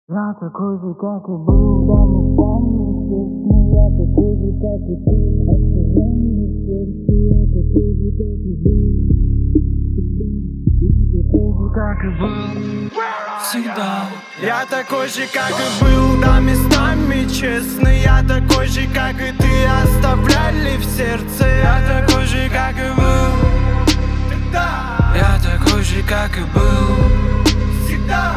Я такой же, как и был, да мы сами честны. Я такой же, как и ты, откровенный в сердце. Я такой же, как и был, как и был всегда. Я такой же, как и был, да местами честный. Я такой же, как и ты, оставляли в сердце. Я такой же, как и был тогда. Я такой же, как и был всегда.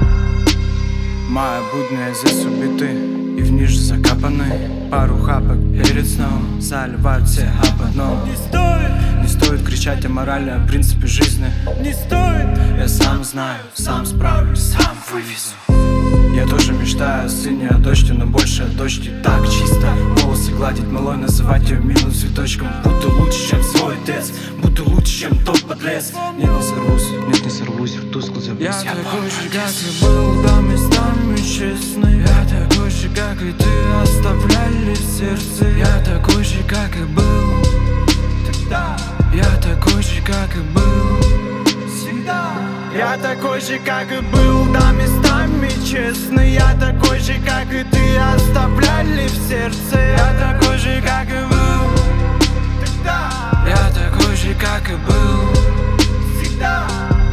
Моя будня здесь убиты и в ниже закапаны. Пару хапок перед сном заливают все об одном. Не стоит кричать о морали, о принципе жизни. Не стоит. Я сам знаю, сам справлюсь, сам вывезу. Я тоже мечтаю о сыне, о дочке, но больше о дочке. Так чисто, волосы гладить малой, называть ее милым цветочком. Буду лучше, чем свой отец, буду лучше, чем тот подлец. Нет, не сорвусь, в тускло завис. Я такой же, как и был, да местами честный. Я такой же, как и ты, оставляли в сердце. Я такой же, как и был тогда. Я такой же, как и был всегда. Я такой же, как и был, да местами честный. Я такой же, как и ты, оставляли в сердце. Я такой же, как и был тогда. Я такой же, как и был всегда.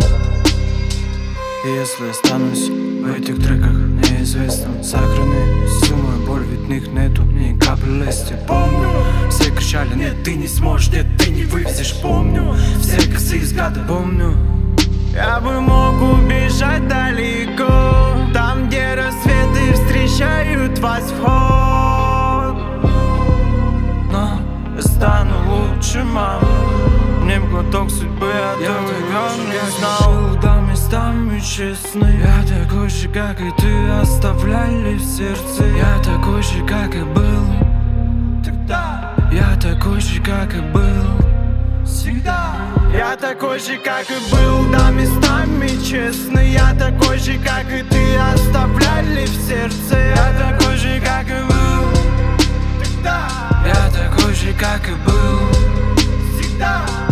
И если останусь в этих треках неизвестным, сохрани всю мою боль, ведь в них нету ни капли лести. Помню, все кричали: нет, ты не сможешь, нет, ты не вывезешь. Помню, все косые взгляды. Помню, я бы мог убежать далеко, там, где рассветы встречают восход. Но я стану лучше, мам. Мне б глоток судьбы, а то я не знал. Да местами честный. Я такой же, как и ты, оставляли в сердце. Я такой же, как и был тогда. Я такой же, как и был всегда. Я такой же, как и был, да местами честный. Я такой же, как и ты, оставляли в сердце. Я такой же, как и был тогда. Я такой же, как и был всегда.